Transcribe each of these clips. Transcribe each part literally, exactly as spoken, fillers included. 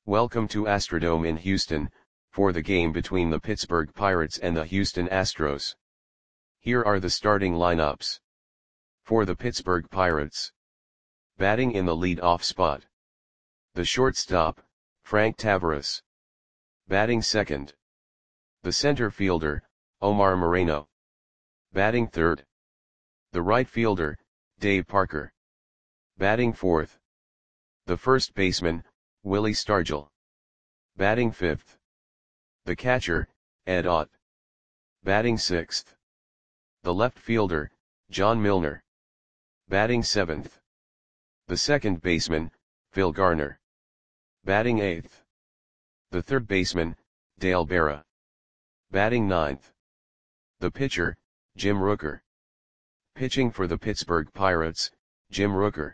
Welcome to Astrodome in Houston, for the game between the Pittsburgh Pirates and the Houston Astros. Here are the starting lineups. For the Pittsburgh Pirates. Batting in the lead-off spot. The shortstop, Frank Taveras. Batting second. The center fielder, Omar Moreno. Batting third. The right fielder, Dave Parker. Batting fourth. The first baseman, Willie Stargell. Batting fifth. The catcher, Ed Ott. Batting sixth. The left fielder, John Milner. Batting seventh. The second baseman, Phil Garner. Batting eighth. The third baseman, Dale Berra. Batting ninth. The pitcher, Jim Rooker. Pitching for the Pittsburgh Pirates, Jim Rooker.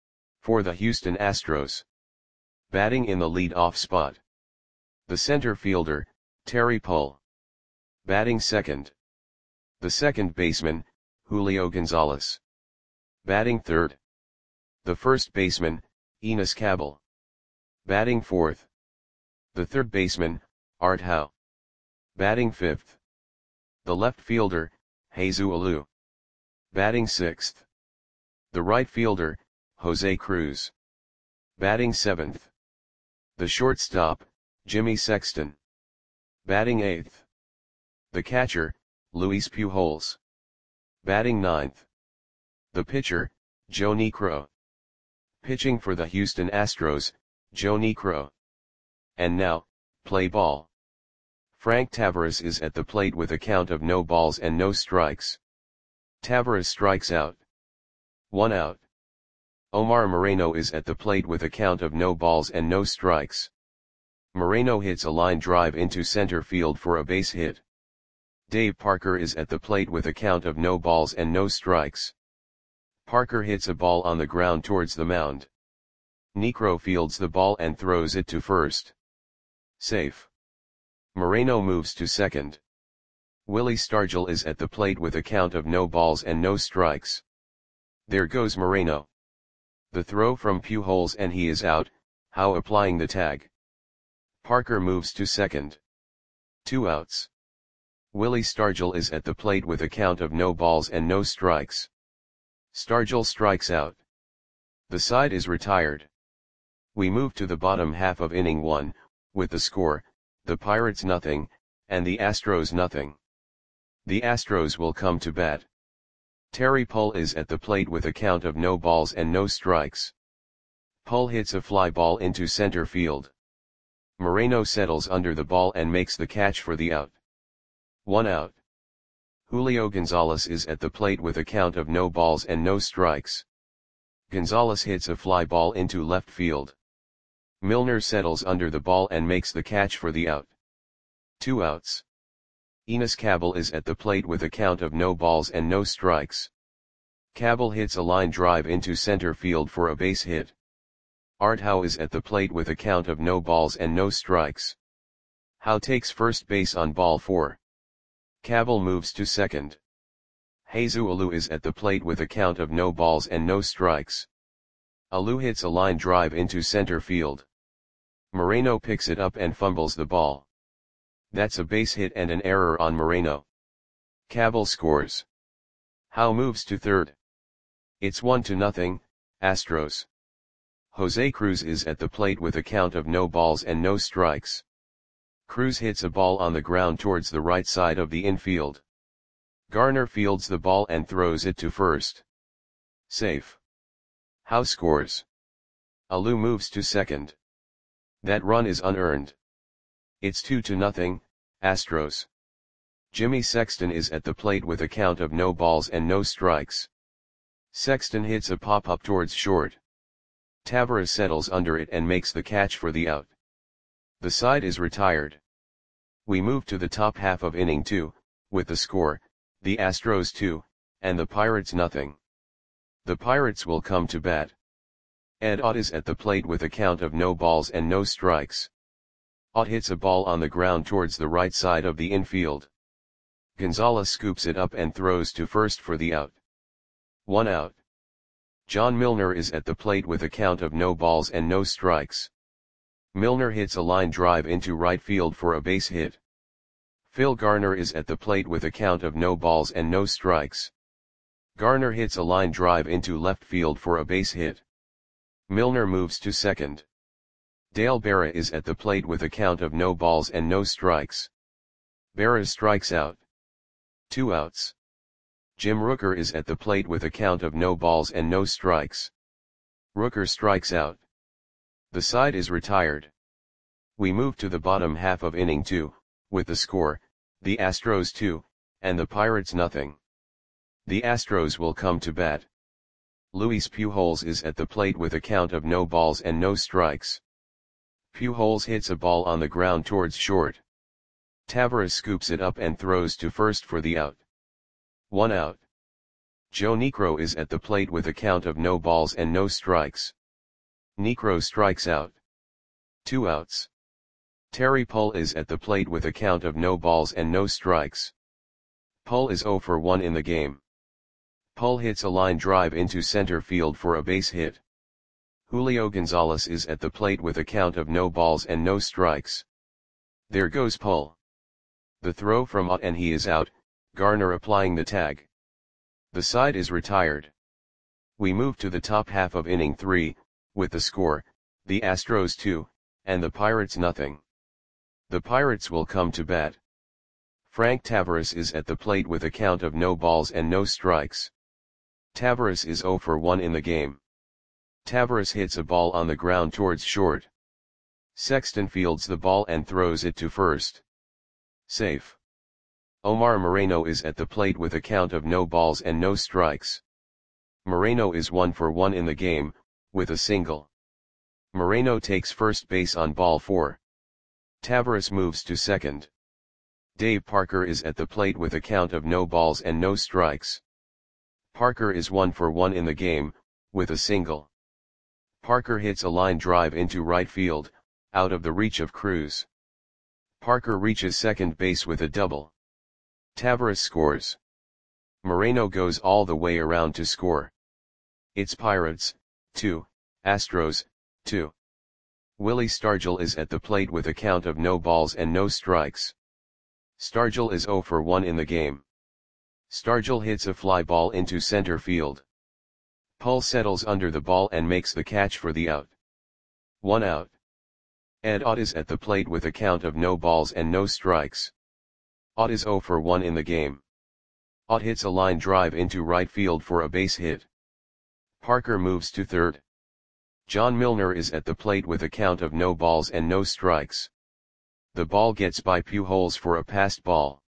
For the Houston Astros. Batting in the lead-off spot. The center fielder, Terry Pull. Batting second. The second baseman, Julio Gonzalez. Batting third. The first baseman, Enos Cabell. Batting fourth. The third baseman, Art Howe. Batting fifth. The left fielder, Jesus Alou. Batting sixth. The right fielder, Jose Cruz. Batting seventh. The shortstop, Jimmy Sexton. Batting eighth. The catcher, Luis Pujols. Batting ninth. The pitcher, Joe Niekro. Pitching for the Houston Astros, Joe Niekro. And now, play ball. Frank Taveras is at the plate with a count of no balls and no strikes. Taveras strikes out. One out. Omar Moreno is at the plate with a count of no balls and no strikes. Moreno hits a line drive into center field for a base hit. Dave Parker is at the plate with a count of no balls and no strikes. Parker hits a ball on the ground towards the mound. Niekro fields the ball and throws it to first. Safe. Moreno moves to second. Willie Stargell is at the plate with a count of no balls and no strikes. There goes Moreno. The throw from Pujols and he is out, Howe applying the tag. Parker moves to second. Two outs. Willie Stargell is at the plate with a count of no balls and no strikes. Stargell strikes out. The side is retired. We move to the bottom half of inning one, with the score, the Pirates nothing, and the Astros nothing. The Astros will come to bat. Terry Pull is at the plate with a count of no balls and no strikes. Pull hits a fly ball into center field. Moreno settles under the ball and makes the catch for the out. One out. Julio Gonzalez is at the plate with a count of no balls and no strikes. Gonzalez hits a fly ball into left field. Milner settles under the ball and makes the catch for the out. Two outs. Enos Cabell is at the plate with a count of no balls and no strikes. Cabell hits a line drive into center field for a base hit. Art Howe is at the plate with a count of no balls and no strikes. Howe takes first base on ball four. Cabell moves to second. Jesus Alou is at the plate with a count of no balls and no strikes. Alou hits a line drive into center field. Moreno picks it up and fumbles the ball. That's a base hit and an error on Moreno. Cabell scores. Howe moves to third. It's one to nothing, Astros. Jose Cruz is at the plate with a count of no balls and no strikes. Cruz hits a ball on the ground towards the right side of the infield. Garner fields the ball and throws it to first. Safe. Howe scores. Alou moves to second. That run is unearned. It's two to nothing, Astros. Jimmy Sexton is at the plate with a count of no balls and no strikes. Sexton hits a pop-up towards short. Taveras settles under it and makes the catch for the out. The side is retired. We move to the top half of inning two, with the score, the Astros two, and the Pirates nothing. The Pirates will come to bat. Ed Ott is at the plate with a count of no balls and no strikes. Ott hits a ball on the ground towards the right side of the infield. Gonzalez scoops it up and throws to first for the out. One out. John Milner is at the plate with a count of no balls and no strikes. Milner hits a line drive into right field for a base hit. Phil Garner is at the plate with a count of no balls and no strikes. Garner hits a line drive into left field for a base hit. Milner moves to second. Dale Berra is at the plate with a count of no balls and no strikes. Berra strikes out. Two outs. Jim Rooker is at the plate with a count of no balls and no strikes. Rooker strikes out. The side is retired. We move to the bottom half of inning two, with the score, the Astros two, and the Pirates nothing. The Astros will come to bat. Luis Pujols is at the plate with a count of no balls and no strikes. Pujols hits a ball on the ground towards short. Taveras scoops it up and throws to first for the out. One out. Joe Niekro is at the plate with a count of no balls and no strikes. Niekro strikes out. Two outs. Terry Pull is at the plate with a count of no balls and no strikes. Pull is oh for one in the game. Pull hits a line drive into center field for a base hit. Julio Gonzalez is at the plate with a count of no balls and no strikes. There goes Pull. The throw from Ott and he is out, Garner applying the tag. The side is retired. We move to the top half of inning three, with the score, the Astros two, and the Pirates nothing. The Pirates will come to bat. Frank Taveras is at the plate with a count of no balls and no strikes. Taveras is oh for one in the game. Taveras hits a ball on the ground towards short. Sexton fields the ball and throws it to first. Safe. Omar Moreno is at the plate with a count of no balls and no strikes. Moreno is one for one in the game, with a single. Moreno takes first base on ball four. Taveras moves to second. Dave Parker is at the plate with a count of no balls and no strikes. Parker is one for one in the game, with a single. Parker hits a line drive into right field, out of the reach of Cruz. Parker reaches second base with a double. Taveras scores. Moreno goes all the way around to score. It's Pirates, two, Astros, two. Willie Stargell is at the plate with a count of no balls and no strikes. Stargell is oh for one in the game. Stargell hits a fly ball into center field. Pull settles under the ball and makes the catch for the out. One out. Ed Ott is at the plate with a count of no balls and no strikes. Ott is oh for one in the game. Ott hits a line drive into right field for a base hit. Parker moves to third. John Milner is at the plate with a count of no balls and no strikes. The ball gets by Pujols for a passed ball.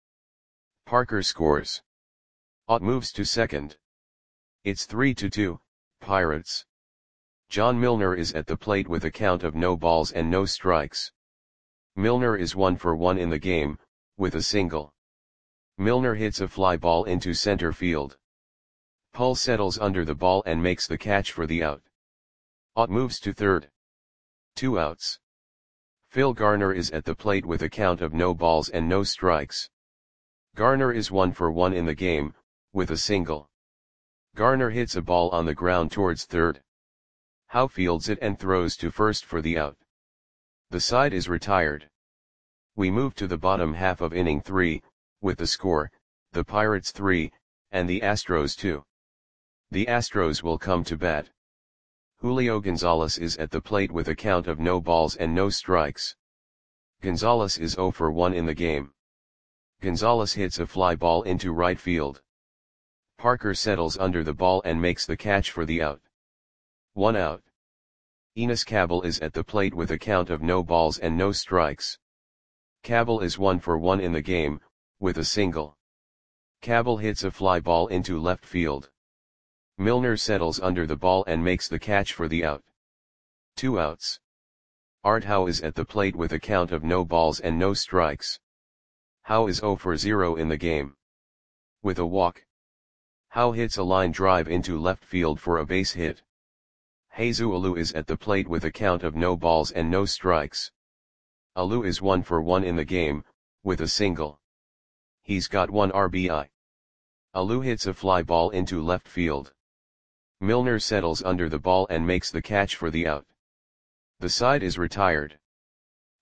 Parker scores. Ott moves to second. It's three to two, Pirates. John Milner is at the plate with a count of no balls and no strikes. Milner is one for one in the game, with a single. Milner hits a fly ball into center field. Pull settles under the ball and makes the catch for the out. Ott moves to third. Two outs. Phil Garner is at the plate with a count of no balls and no strikes. Garner is one for one in the game, with a single. Garner hits a ball on the ground towards third. Howe fields it and throws to first for the out. The side is retired. We move to the bottom half of inning three, with the score, the Pirates three, and the Astros two. The Astros will come to bat. Julio Gonzalez is at the plate with a count of no balls and no strikes. Gonzalez is oh for one in the game. Gonzalez hits a fly ball into right field. Parker settles under the ball and makes the catch for the out. One out. Enos Cabell is at the plate with a count of no balls and no strikes. Cabell is one for one in the game, with a single. Cabell hits a fly ball into left field. Milner settles under the ball and makes the catch for the out. Two outs. Art Howe is at the plate with a count of no balls and no strikes. Howe is oh for zero in the game. With a walk. Howe hits a line drive into left field for a base hit. Jesus Alou is at the plate with a count of no balls and no strikes. Alou is one for one in the game, with a single. He's got one R B I. Alou hits a fly ball into left field. Milner settles under the ball and makes the catch for the out. The side is retired.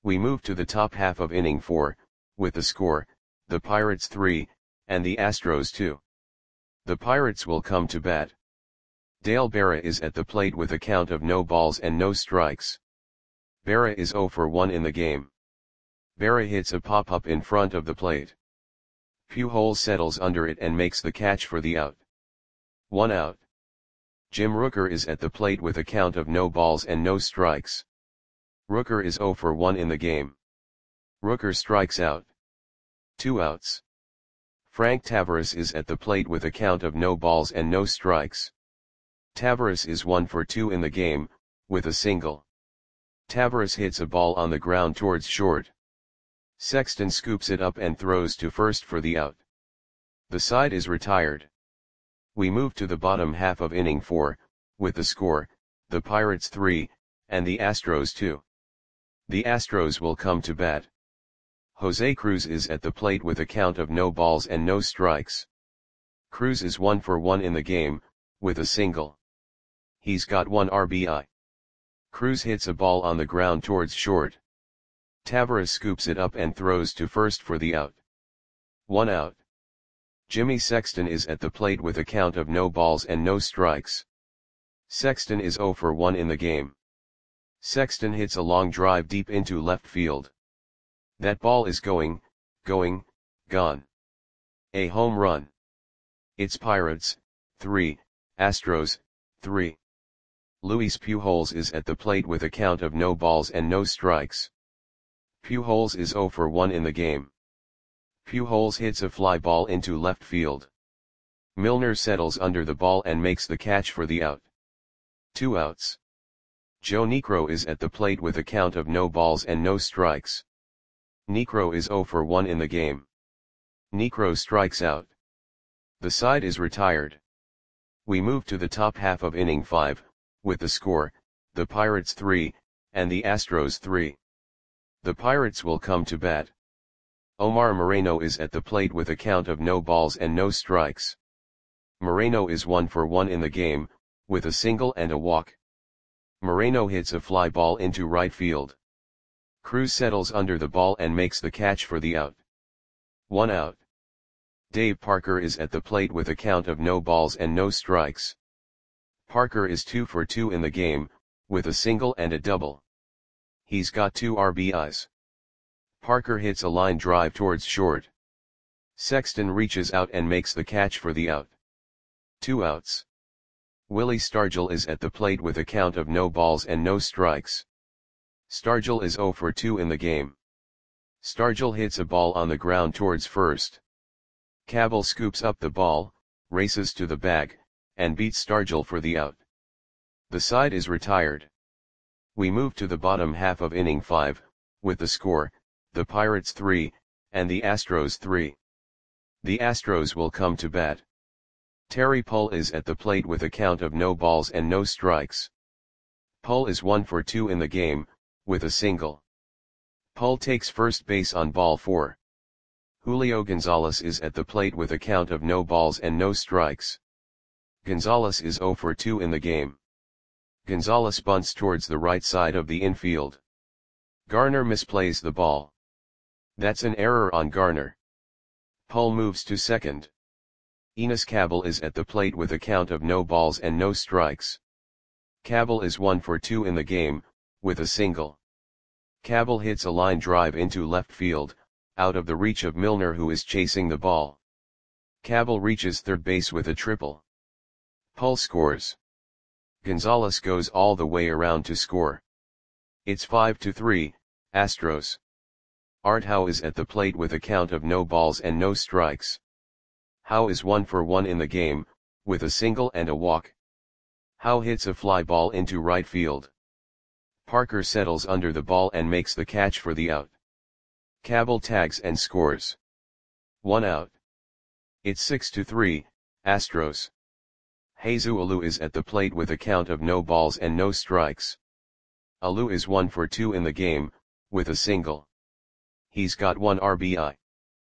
We move to the top half of inning four, with the score, the Pirates three, and the Astros two. The Pirates will come to bat. Dale Berra is at the plate with a count of no balls and no strikes. Berra is zero for one in the game. Berra hits a pop-up in front of the plate. Pujols settles under it and makes the catch for the out. One out. Jim Rooker is at the plate with a count of no balls and no strikes. Rooker is zero for one in the game. Rooker strikes out. Two outs. Frank Taveras is at the plate with a count of no balls and no strikes. Taveras is one for two in the game, with a single. Taveras hits a ball on the ground towards short. Sexton scoops it up and throws to first for the out. The side is retired. We move to the bottom half of inning four, with the score, the Pirates three, and the Astros two. The Astros will come to bat. Jose Cruz is at the plate with a count of no balls and no strikes. Cruz is one for one in the game, with a single. He's got one R B I. Cruz hits a ball on the ground towards short. Taveras scoops it up and throws to first for the out. One out. Jimmy Sexton is at the plate with a count of no balls and no strikes. Sexton is zero for one in the game. Sexton hits a long drive deep into left field. That ball is going, going, gone. A home run. It's Pirates, three, Astros, three. Luis Pujols is at the plate with a count of no balls and no strikes. Pujols is zero for one in the game. Pujols hits a fly ball into left field. Milner settles under the ball and makes the catch for the out. Two outs. Joe Niekro is at the plate with a count of no balls and no strikes. Niekro is zero for one in the game. Niekro strikes out. The side is retired. We move to the top half of inning five, with the score, the Pirates three, and the Astros three. The Pirates will come to bat. Omar Moreno is at the plate with a count of no balls and no strikes. Moreno is one for one in the game, with a single and a walk. Moreno hits a fly ball into right field. Cruz settles under the ball and makes the catch for the out. One out. Dave Parker is at the plate with a count of no balls and no strikes. Parker is two for two in the game, with a single and a double. He's got two R B Is. Parker hits a line drive towards short. Sexton reaches out and makes the catch for the out. Two outs. Willie Stargell is at the plate with a count of no balls and no strikes. Stargell is zero for two in the game. Stargell hits a ball on the ground towards first. Cabell scoops up the ball, races to the bag, and beats Stargell for the out. The side is retired. We move to the bottom half of inning five, with the score, the Pirates three, and the Astros three. The Astros will come to bat. Terry Pull is at the plate with a count of no balls and no strikes. Pull is one for two in the game, with a single. Pull takes first base on ball four. Julio Gonzalez is at the plate with a count of no balls and no strikes. Gonzalez is zero for two in the game. Gonzalez bunts towards the right side of the infield. Garner misplays the ball. That's an error on Garner. Pull moves to second. Enos Cabell is at the plate with a count of no balls and no strikes. Cabell is one for two in the game, with a single. Cabell hits a line drive into left field, out of the reach of Milner who is chasing the ball. Cabell reaches third base with a triple. Pull scores. Gonzalez goes all the way around to score. It's five to three, Astros. Art Howe is at the plate with a count of no balls and no strikes. Howe is one for one in the game, with a single and a walk. Howe hits a fly ball into right field. Parker settles under the ball and makes the catch for the out. Cabell tags and scores. One out. It's six to three, Astros. Jesus Alou is at the plate with a count of no balls and no strikes. Alou is one for two in the game, with a single. He's got one R B I.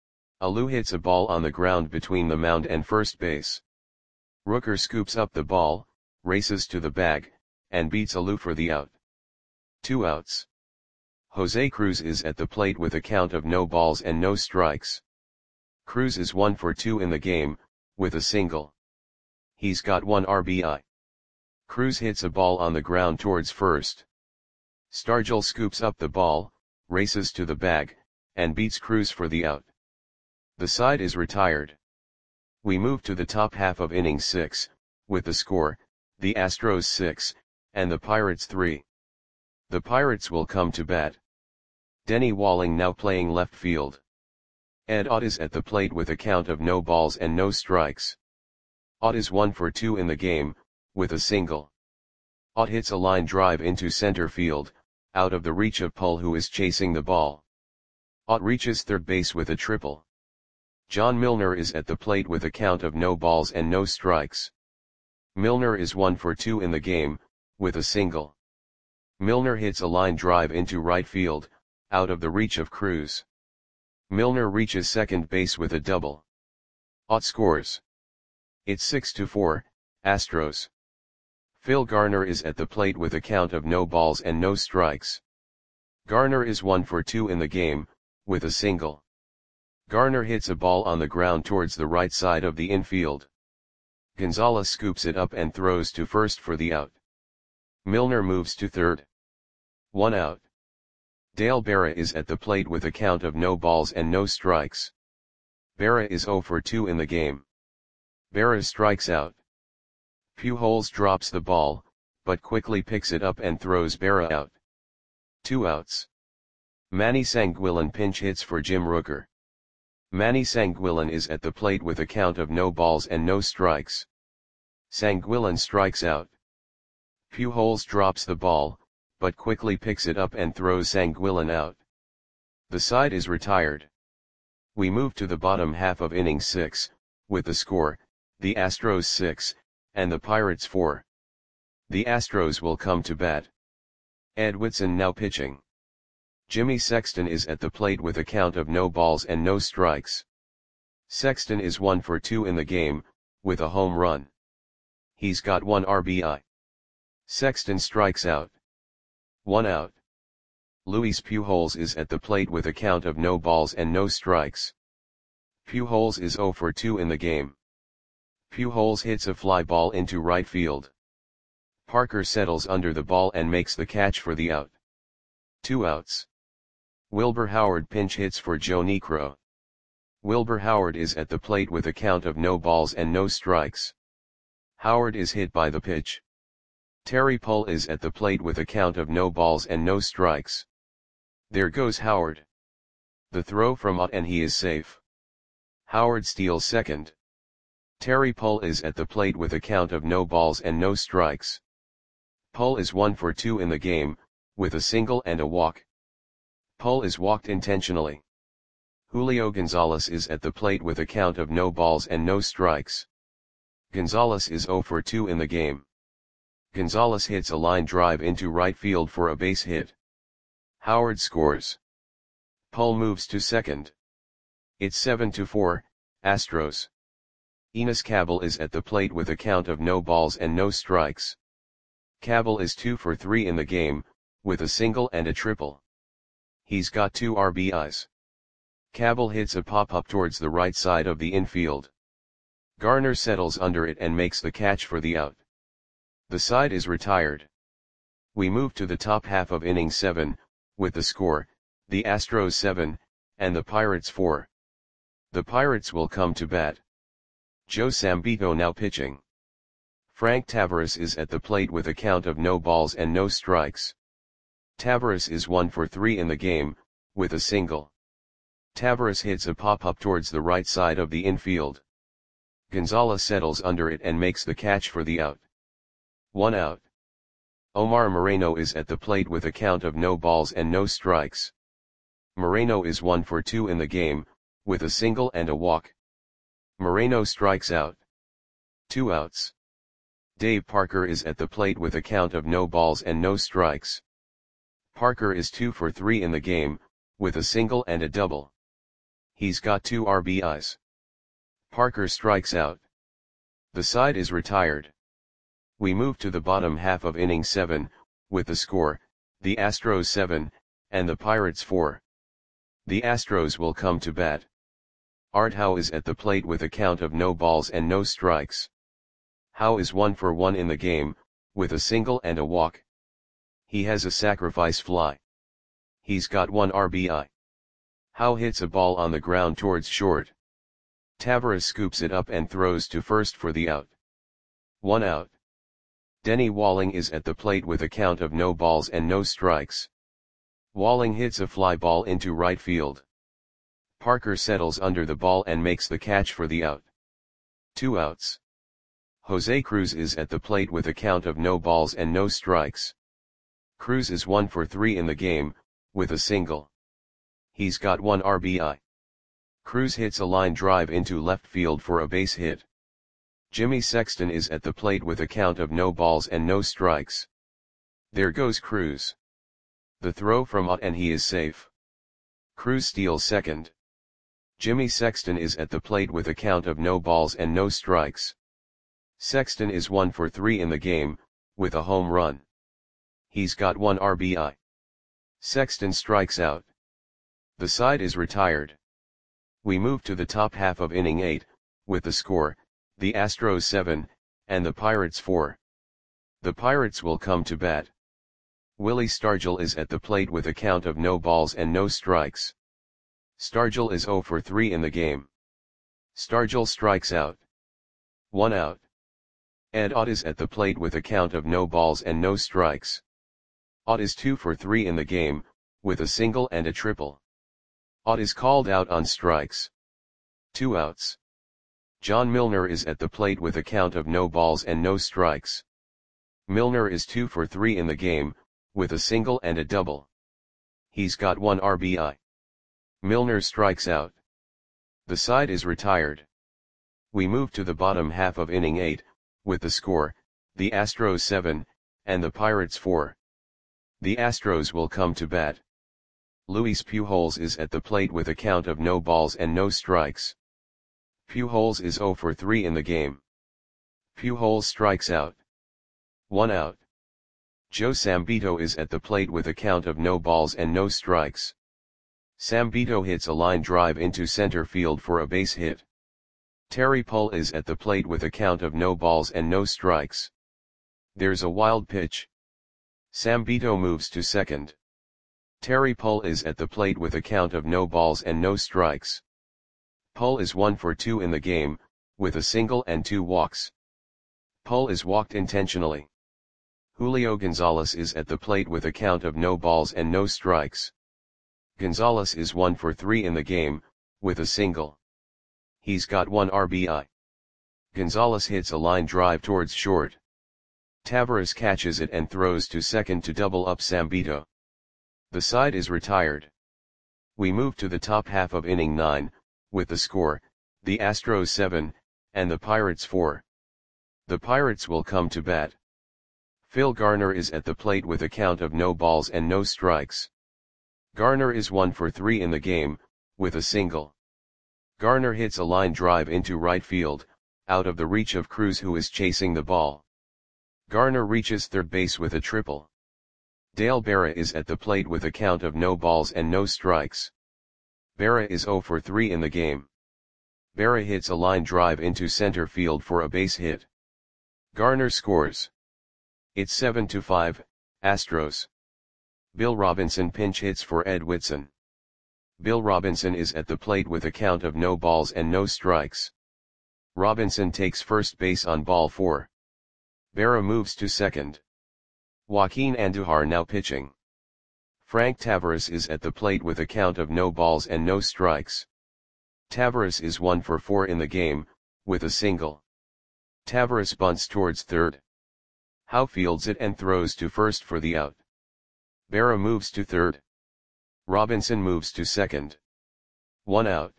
Alou hits a ball on the ground between the mound and first base. Rooker scoops up the ball, races to the bag, and beats Alou for the out. Two outs. Jose Cruz is at the plate with a count of no balls and no strikes. Cruz is one for two in the game, with a single. He's got one R B I. Cruz hits a ball on the ground towards first. Stargell scoops up the ball, races to the bag, and beats Cruz for the out. The side is retired. We move to the top half of inning six, with the score, the Astros six, and the Pirates three. The Pirates will come to bat. Denny Walling now playing left field. Ed Ott is at the plate with a count of no balls and no strikes. Ott is one for two in the game, with a single. Ott hits a line drive into center field, out of the reach of Pull, who is chasing the ball. Ott reaches third base with a triple. John Milner is at the plate with a count of no balls and no strikes. Milner is one for two in the game, with a single. Milner hits a line drive into right field, out of the reach of Cruz. Milner reaches second base with a double. Ott scores. It's six to four, Astros. Phil Garner is at the plate with a count of no balls and no strikes. Garner is one for two in the game, with a single. Garner hits a ball on the ground towards the right side of the infield. Gonzalez scoops it up and throws to first for the out. Milner moves to third. One out. Dale Berra is at the plate with a count of no balls and no strikes. Berra is zero for two in the game. Berra strikes out. Pujols drops the ball, but quickly picks it up and throws Berra out. Two outs. Manny Sanguillen pinch hits for Jim Rooker. Manny Sanguillen is at the plate with a count of no balls and no strikes. Sanguillen strikes out. Pujols drops the ball, but quickly picks it up and throws Sanguillen out. The side is retired. We move to the bottom half of inning six, with the score, the Astros six, and the Pirates four. The Astros will come to bat. Ed Whitson now pitching. Jimmy Sexton is at the plate with a count of no balls and no strikes. Sexton is one for two in the game, with a home run. He's got one R B I. Sexton strikes out. One out. Luis Pujols is at the plate with a count of no balls and no strikes. Pujols is zero for two in the game. Pujols hits a fly ball into right field. Parker settles under the ball and makes the catch for the out. Two outs. Wilbur Howard pinch hits for Joe Niekro. Wilbur Howard is at the plate with a count of no balls and no strikes. Howard is hit by the pitch. Terry Pull is at the plate with a count of no balls and no strikes. There goes Howard. The throw from Ott and he is safe. Howard steals second. Terry Pull is at the plate with a count of no balls and no strikes. Pull is one for two in the game, with a single and a walk. Pull is walked intentionally. Julio Gonzalez is at the plate with a count of no balls and no strikes. Gonzalez is zero for two in the game. Gonzalez hits a line drive into right field for a base hit. Howard scores. Pull moves to second. It's seven to four, Astros. Enos Cabell is at the plate with a count of no balls and no strikes. Cabell is two for three in the game, with a single and a triple. He's got two R B Is. Cabell hits a pop-up towards the right side of the infield. Garner settles under it and makes the catch for the out. The side is retired. We move to the top half of inning seven, with the score, the Astros seven, and the Pirates four. The Pirates will come to bat. Joe Sambito now pitching. Frank Tavares is at the plate with a count of no balls and no strikes. Tavares is one for three in the game, with a single. Tavares hits a pop-up towards the right side of the infield. Gonzalez settles under it and makes the catch for the out. One out. Omar Moreno is at the plate with a count of no balls and no strikes. Moreno is one for two in the game, with a single and a walk. Moreno strikes out. Two outs. Dave Parker is at the plate with a count of no balls and no strikes. Parker is two for three in the game, with a single and a double. He's got two R B Is. Parker strikes out. The side is retired. We move to the bottom half of inning seven, with the score, the Astros seven, and the Pirates four. The Astros will come to bat. Art Howe is at the plate with a count of no balls and no strikes. Howe is one for one in the game, with a single and a walk. He has a sacrifice fly. He's got one R B I. Howe hits a ball on the ground towards short. Taveras scoops it up and throws to first for the out. One out. Denny Walling is at the plate with a count of no balls and no strikes. Walling hits a fly ball into right field. Parker settles under the ball and makes the catch for the out. Two outs. Jose Cruz is at the plate with a count of no balls and no strikes. Cruz is one for three in the game, with a single. He's got one R B I. Cruz hits a line drive into left field for a base hit. Jimmy Sexton is at the plate with a count of no balls and no strikes. There goes Cruz. The throw from out and he is safe. Cruz steals second. Jimmy Sexton is at the plate with a count of no balls and no strikes. Sexton is one for three in the game, with a home run. He's got one R B I. Sexton strikes out. The side is retired. We move to the top half of inning eight, with the score, the Astros seven, and the Pirates four. The Pirates will come to bat. Willie Stargell is at the plate with a count of no balls and no strikes. Stargell is zero for three in the game. Stargell strikes out. One out. Ed Ott is at the plate with a count of no balls and no strikes. Ott is two for three in the game, with a single and a triple. Ott is called out on strikes. Two outs. John Milner is at the plate with a count of no balls and no strikes. Milner is two for three in the game, with a single and a double. He's got one R B I. Milner strikes out. The side is retired. We move to the bottom half of inning eight, with the score, the Astros seven, and the Pirates four. The Astros will come to bat. Luis Pujols is at the plate with a count of no balls and no strikes. Pujols is zero for three in the game. Pujols strikes out. One out. Joe Sambito is at the plate with a count of no balls and no strikes. Sambito hits a line drive into center field for a base hit. Terry Pull is at the plate with a count of no balls and no strikes. There's a wild pitch. Sambito moves to second. Terry Pull is at the plate with a count of no balls and no strikes. Pull is one for two in the game, with a single and two walks. Pull is walked intentionally. Julio Gonzalez is at the plate with a count of no balls and no strikes. Gonzalez is one for three in the game, with a single. He's got one R B I. Gonzalez hits a line drive towards short. Taveras catches it and throws to second to double up Sambito. The side is retired. We move to the top half of inning nine, with the score, the Astros seven, and the Pirates four. The Pirates will come to bat. Phil Garner is at the plate with a count of no balls and no strikes. Garner is one for three in the game, with a single. Garner hits a line drive into right field, out of the reach of Cruz who is chasing the ball. Garner reaches third base with a triple. Dale Berra is at the plate with a count of no balls and no strikes. Berra is zero for three in the game. Berra hits a line drive into center field for a base hit. Garner scores. It's seven to five, Astros. Bill Robinson pinch hits for Ed Whitson. Bill Robinson is at the plate with a count of no balls and no strikes. Robinson takes first base on ball four. Berra moves to second. Joaquin Andujar now pitching. Frank Taveras is at the plate with a count of no balls and no strikes. Taveras is one for four in the game, with a single. Taveras bunts towards third. Howe fields it and throws to first for the out. Berra moves to third. Robinson moves to second. One out.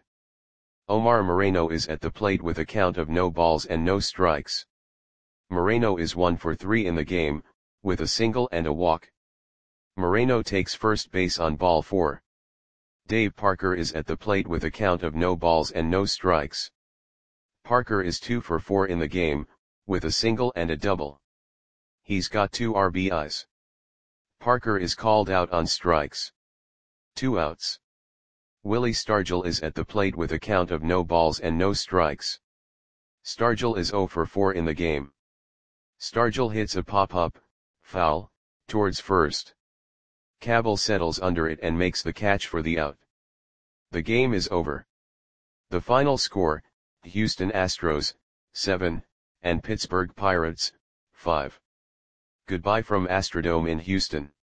Omar Moreno is at the plate with a count of no balls and no strikes. Moreno is one for three in the game, with a single and a walk. Moreno takes first base on ball four. Dave Parker is at the plate with a count of no balls and no strikes. Parker is two for four in the game, with a single and a double. He's got two R B Is. Parker is called out on strikes. Two outs. Willie Stargell is at the plate with a count of no balls and no strikes. Stargell is zero for four in the game. Stargell hits a pop-up, foul, towards first. Cabell settles under it and makes the catch for the out. The game is over. The final score, Houston Astros, seven, and Pittsburgh Pirates, five. Goodbye from Astrodome in Houston.